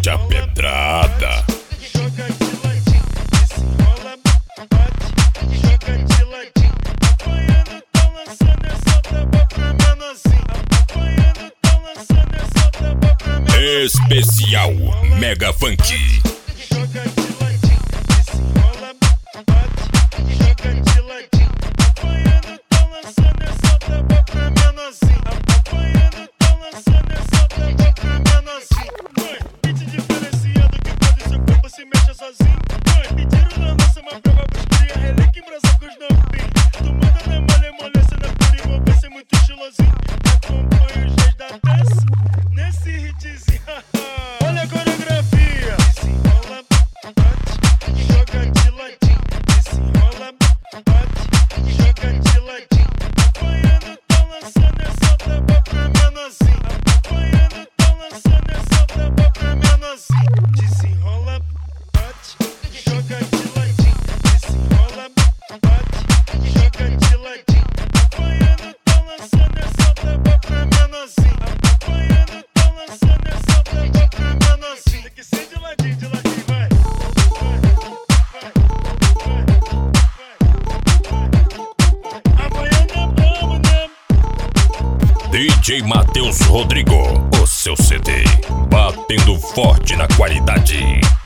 Mete a pedrada. Joga de ladinho, desenrola, bate, joga de ladinho. Apanhando, tá lançando essa taba pra menorzinho. Apanhando, tá lançando essa taba pra menorzinho. Especial Mega Funk. Joga de ladinho, desenrola, bate, joga de ladinho. Apanhando, tá lançando essa taba pra menorzinho. Apanhando, tá lançando essa taba pra menorzinho. Beat diferenciado que pode seu corpo se mexa sozinho. Me tiro na nossa, mas prova pros cria, relíquia em braço com os novinhos. Tu manda na mole, cê não pura envolvência, muito estilosinho. Acompanha os dias da dança, nesse hitzinho. Olha a coreografia. Desenrola, bate, joga de ladinho. Desenrola, bate, joga de ladinho. Apanhando, tá lançando essa taba pra menorzinho. Apanhando, tá lançando essa taba pra menorzinho. Desenrola, bate, joga de ladinho. Desenrola, bate, joga de ladinho. Apanhando, tá lançando essa taba pra menorzinho. Apanhando, tá lançando essa taba pra menorzinho. Tem que ser de ladinho, vai. Amanhã é brabo, né? DJ Matheus Rodrigo, o seu CD, batendo forte na qualidade.